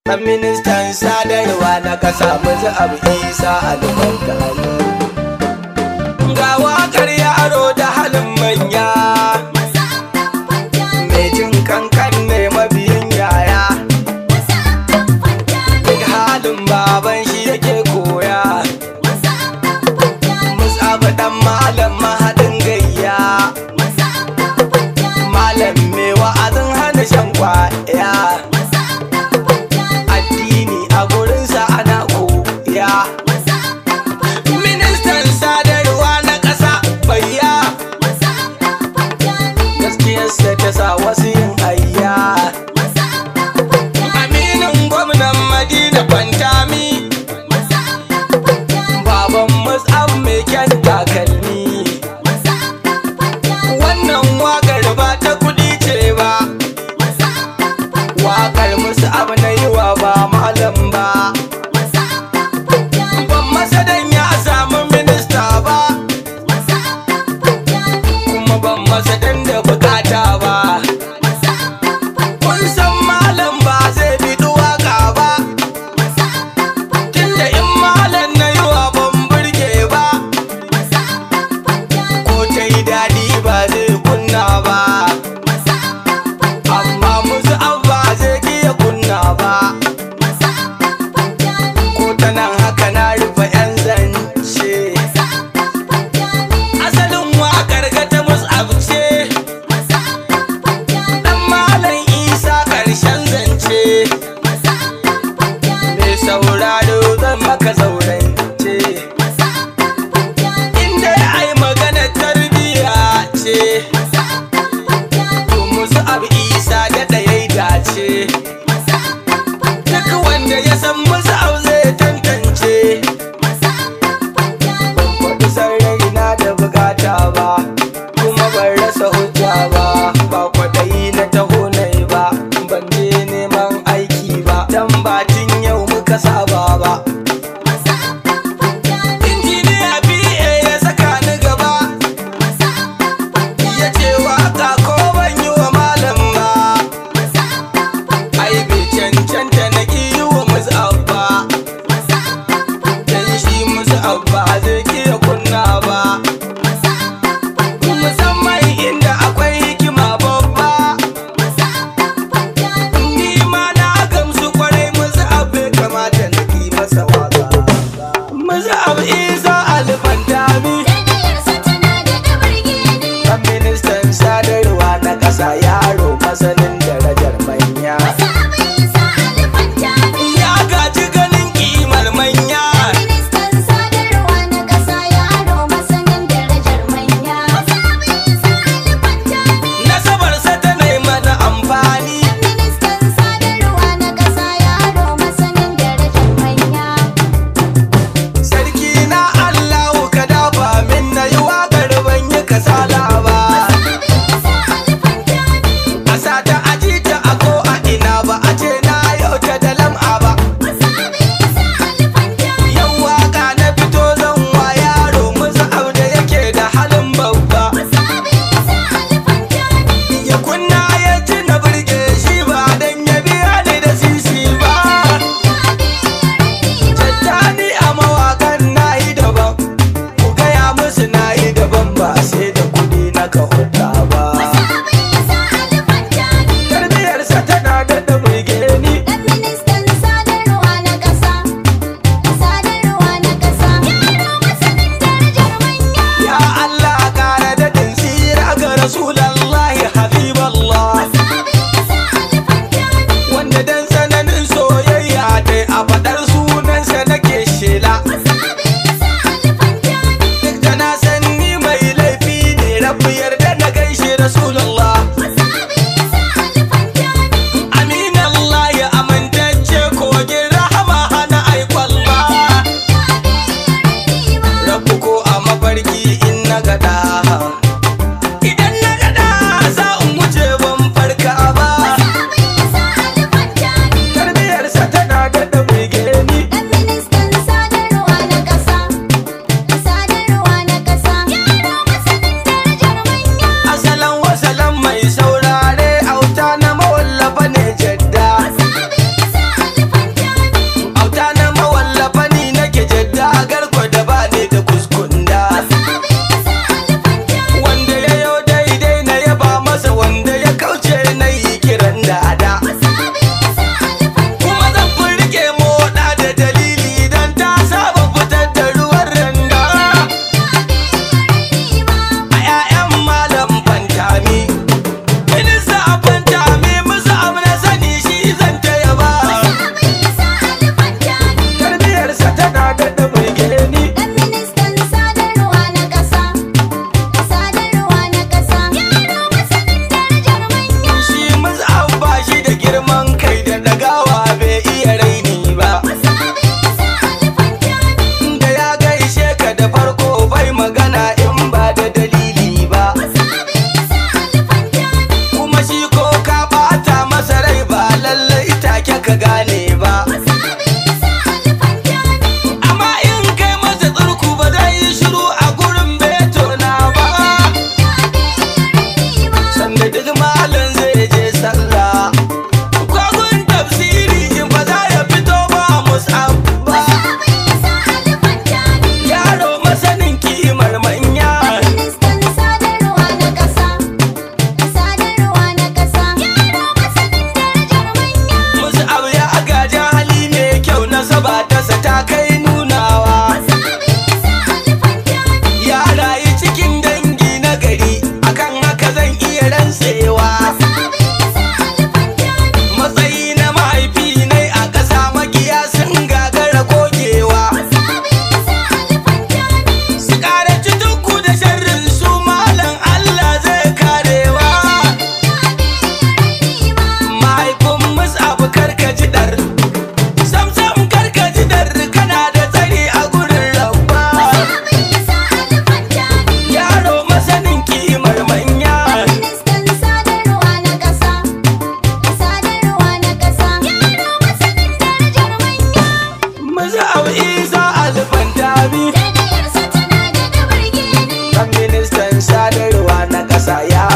Ministan sadarwa na kasa Mus'ab Isa Alfantami. Ga waƙar yaro da halin manya, mai jin kankan ne mabiyin yaya, duk halin baban shi yake koya. Mus'ab dan malam mahaɗin gayya, malam mai wa'azin hana shan kwaya, addini a gurinsa ana koya. Ministan sadarwa na ƙasa bayya, gaskiyarsa ta sa wasu yin hayya. Aminin gwamnan Madina Fantami, baban Mus'ab mai kyan takalmi. Wannan waƙar ba ta kuɗi ce ba, waƙar Mus'ab na yi wa ba malam ba. Ban masa dan ya samu minista ba, kuma ban masa dan da bukata ba. Kun san malam ba zai bi waƙa ba, tunda in malam na yi wa ban burge ba, ko ta yi daɗi ba zai kunna ba. Amma Mus'ab ba zai iya kunna ba, ko ta nan haka na rufe 'yan zance. Asalin waƙar ga ta Mus'ab ce, ɗan malam Isa ƙarshen zance. Mai sauraro zan maka zaurance, inda ya ai magana tarbiyya ce. To Mus'ab Isa da ɗaya dace, duk wanda ya san Mus'ab zai tantance. Ban faɗi san raina da bukata ba, kuma ban rasa hujja ba. Ba kwaɗayi na taho nai ba, ban je neman aiki ba, dan batin yau muka saba ba. Injiniya PA ya saka ni gaba, ya ce waƙa ko ban yi wa malam ba. Ai bai cancanta na ƙi yi wa Mus'ab ba, dan shi Mus'ab ba zai iya kunna ba. Musamman inda akwai hikima babba, ni ma na gamsu kwarai Mus'ab bai kamata na ƙi masa waƙa. Mus'ab Isa Alfantami, ɗan ministan sadarwa na ƙasa, yaro masanin darajar manya. Ya gaji ganin ƙimar manya, nasabarsa ta nai mana amfani. Sarki na Allahu ka dafa min na yi waƙar ban yi kasala ba. Ƙasa ta gane ba. Amma in kai masa tsarku ba zai yi shiru a gurin beto na ba. Sanda duk malam zai je sallah kwagun tafsiri in ba za ya fito ba mus'ab ba. Yaro masanin kimar manya mus'ab ya agaja hali mai kyau nasaba tasa ta kai nunawa. Ya rayu cikin dangi na gari akan haka zan iya rantsewa. Matsayi na mahaifi ne a ƙasa makiya sun gagara gogewa. Su ƙara tuku da sharrin su malam Allah zai karewa. Mahaifin mus'ab karkaji dar samsam karkaji dar kana da tsari a gurin rabba. Yaro masanin kimar manya mus'ab isa alfantami ɗan ministan sadarwa na ƙasa ya